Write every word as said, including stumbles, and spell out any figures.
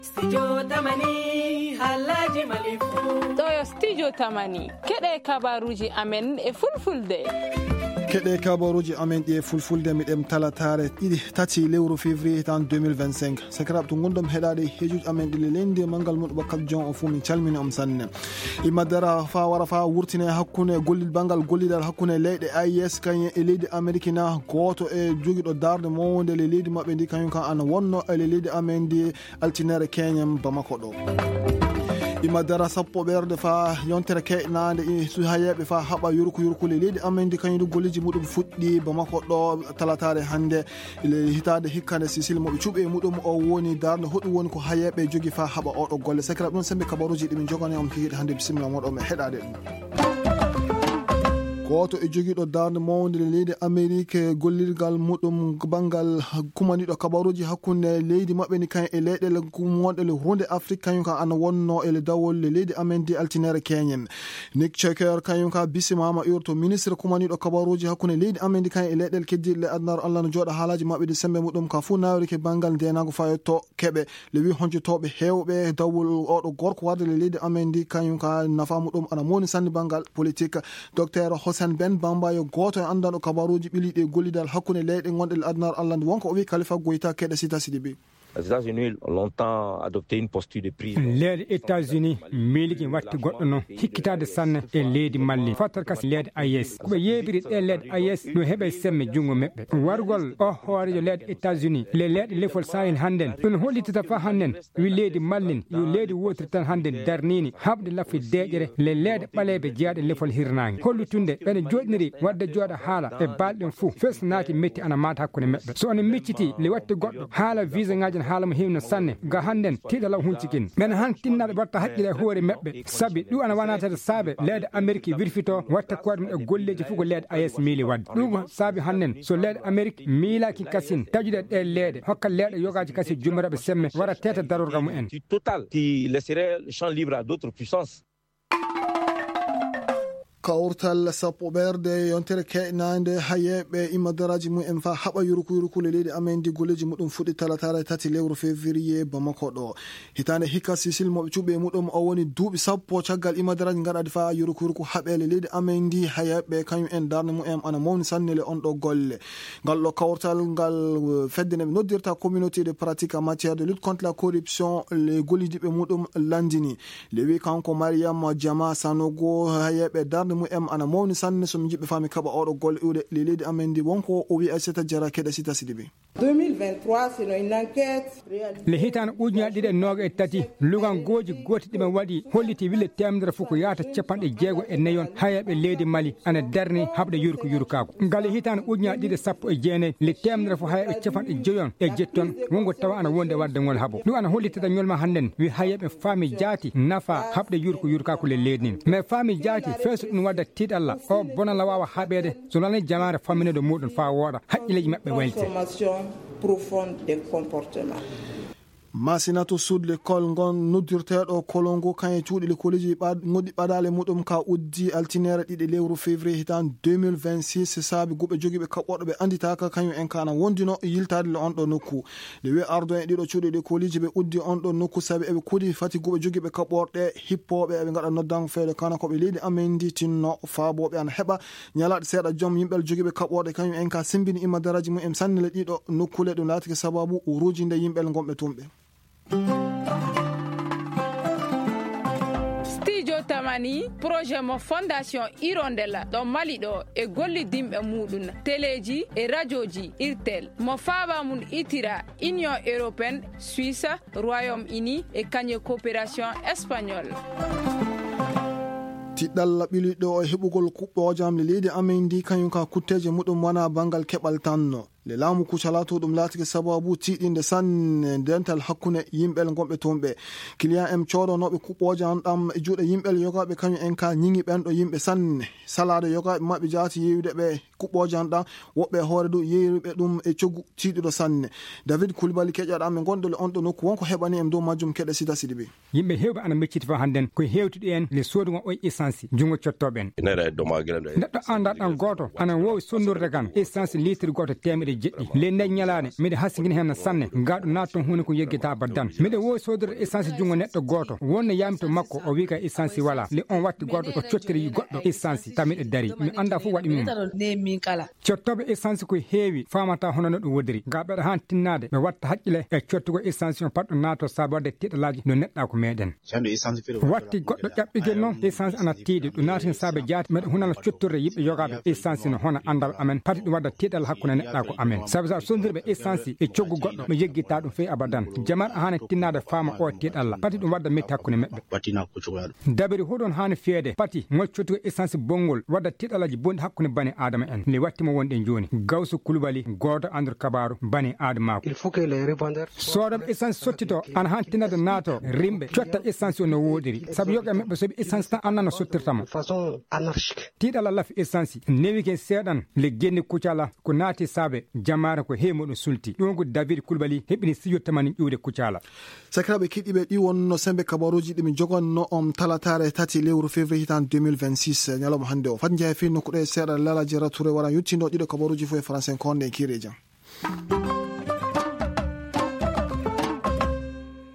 Studio Tamani Halaji Malifu Doyo Studio Tamani Kede kabaruji amen e fulfulde Kede kabaruji amen e fulfulde midem talatare idi tati lewru février tan deux mille vingt-cinq sakrab to gondom hedade hejuj amen dile lende mangal muddo bakal jon o fumi calmini am sanne imadara fa wara fa wurtine hakkune gollil bangal gollidal hakkune leyde I A S kanye e leydi amerikina goto e jogido darde monde le leydi mabbe ndi kanyum kan an wonno e leydi amen di altinere kenyam bamako do imadara sappo berde fa yontere ke nande su hayebe fa haba yurku yurku le leydi amen di kanyum golliji mudum fuddi bamako do talatare hande le hitade hikkande sisil mo cube mudum o woni darde hodu woni ko hayebe jogi fa haba o do golle sakra don sembe kabaruji dimi jogani am hiide hande bismillah modo me hedade goto e jogido darde mawde leydi Amerique gollirgal mudum bangal kumanido kabaruji hakkunde leydi mabbe ni kan e leydel kumonde le ronde Afrique kanyum kan an wonno e le dawol leydi amen di altinere Kenyan Nick Checker kanyum ka bisimama urto ministre kumanido kabaruji hakkunde leydi amen di kan e leydel keddi le adnar Allah no joda halaji mabbe de sembe mudum ka fu nawri ke bangal denago fayoto kebe le wi honjo tobe hewbe dawol odo gorko warde leydi amen di kanyum ka nafa mudum ana moni sandi bangal politique docteur Ben Bamba yo goto andano kabaruji bilide gollidal hakune leyde gondel adnar Allah wonko o wi Khalifa Goita keda sita sidibi. Les États-Unis ont longtemps adopté une posture de prise. Les États-Unis miliki watti goddo non hikkitade sanne e leydi Mali fatar kas leydi I A S ko yebiri e leydi I A S no hebe semme jungo mebbe wargol o hoore yo leydi États-Unis le leydi lefol Sahel handen don hollitata fa hannen wi leydi Mali yo leydi wotri tan handen darnini habde lafi deejere le leydi balebe jeade lefol hirnaangi hollutunde ben jodniri wadde joda hala e balden fu fes naati metti ana mata hakkunde mebbe so on micciti le watte goddo hala visa ngaji halama hewno sanne ga handen tidala huncikin men han tinnabe batta hakkile hoore mebbe sabi du ana wanata saabe leyde Amerique virfito watta ko dum e golleji fu ko leyde I A S mili wad dum sabi hannen so leyde Amerique milaki kasin tajude de leyde hokka leyde yogaji kasi jumrabe semme wara teta darorga mu en total qui laisserait le champ libre à d'autres puissances. Kaurtal sapo berde yontere ke nande hayebe imadaraji mu en fa haba yuruku yuruku leydi amen di golleji mudum fudi talatare tati lewru février bamako do hitande hikka sisil mo cube mudum o woni duubi sappo caggal imadaraji ngada fa yuruku yuruku habele leydi amen di hayebe kanyum en darne mu en ana mawni sannele on do golle gallo kaurtal ngal feddene noddirta communauté de pratique en matière de lutte contre la corruption le golliji be mudum landini lewi kanko Mariam Jama Sanogo hayebe darne mu em ana mawni sanne so mi jibbe fami kaba odo gol ude le leydi amendi wonko o wi aseta jara keda sita sidibi deux mille vingt-trois selon une enquête le hitan ujnya dide noga e tati lugan goji goti dime wadi holliti wille temdere fuko yata cepande jeego e neyon hayabe leydi Mali ana darni habde yurku yurkago ngal hitan ujnya dide sappo e jeene le temdere fu hayabe cepande jeyon e jetton wongo tawa ana wonde wadde ngol habo du ana holliti da nyolma handen wi hayabe fami jati nafa habde yurku yurkago le leydi me fami jati fesu dum wadda tidalla o bonala wawa habede so lane jamaare famine do mudun fa woda hakkileji mabbe walte profonde des comportements. Masinato sud l'école ngon noddirtedo kolongo kany cuudi le collège bad ngodi badale mudum ka uddi altinere didi lewru février hitan deux mille vingt-six sabi gubbe jogibe kaboddo be andita ka kanyu en kana wondino yiltade le on do nokku le we ardo en dido cuudi le collège be uddi on do nokku sabi e be kudi fati gubbe jogibe kaborde hippobe e be ngada noddang feele kana ko be leydi amendi tinno faabobe an heba nyalaade seeda jom yimbel jogibe kaborde kanyu en ka simbini imma daraji mu em sannele dido nokkule dum latike sababu urujinde yimbel gombe tumbe. Studio Tamani projet mo fondation Hirondella do Mali do e golli dimbe mudun teleji e radioji irtel mo faba mun itira Union Européenne Suisse Royaume-Uni e kanye coopération espagnole tidalla bilido e hebugol kubbo jamle leydi amendi kanyum ka kutteje mudum wana bangal kebal tanno le lamu kucalato dum latike sababu tidinde sanne dental hakkune yimbel gombe tombe client em chodo nobe kubboje an dam e juude yimbel yogabe kanyu en ka nyingi bendo yimbe sanne salade yogabe mabbe jati yewde be kubboje an dam wobbe hoore do yeyrube dum e ciogu tidido sanne David Koulibaly kejada am gondole on do nokku wonko hebani em do majjum kede sita sidibe yimbe hewbe ana mecciti fa handen ko hewtude en le sodu o essence jungo cottoben Nere do magrande neddo anda dan goto ana wowi sondurde kan essence litre goto temede temede jeddi le nder nyalaade mide hasingini hen sanne gaado naton hunde ko yeggita badan mide wo sodre essence jungo neddo goto wonne yamto makko o wi ka essence wala le on watti goto ko ciottiri goddo essence tamide dari mi anda fu wadi mum ne min kala ciottobe essence ko heewi famata hono no do wodiri gaabe han tinnade be watta hakkile e ciottugo essence patdo nato sabu wadde tidalaji no nedda ko meden watti goddo jabbige non essence ana tiidi do natin sabe jaati med hunal ciotture yibbe yogabe essence no hono andal amen pati do wadda tidal hakkune nedda ko amen sabu sa sondirbe essence e coggu goddo be yeggita dum fe abadan jamar hane tinnade fama o tidalla pati dum wadda metti hakkune mebbe batina ko cogado dabiri hodon hane feede pati ngoccutugo essence bongol wadda tidalaji bondi hakkune bani adama en le watti mo wonde joni gawsu kulubali goto andur kabaru bani adama il faut que les répondeurs sodam essence sottito an han tinade nato rimbe ciotta essence no wodiri sabu yoga mebbe so essence tan annana sottirtamo façon anarchique tidala laf essence newi ken sedan le genni kucala ko naati sabe jamara ko hemodo sulti don go david kulbali hebini siyottamani juude kucala sakirabe kidibe di wonno sembe kabaruji dimi jogonno om talatare tati lewru février tan deux mille vingt-six nyalom hande o fanja fi no kude seeda lala jera touré wala yuttindo dido kabaruji fo e français konde kireja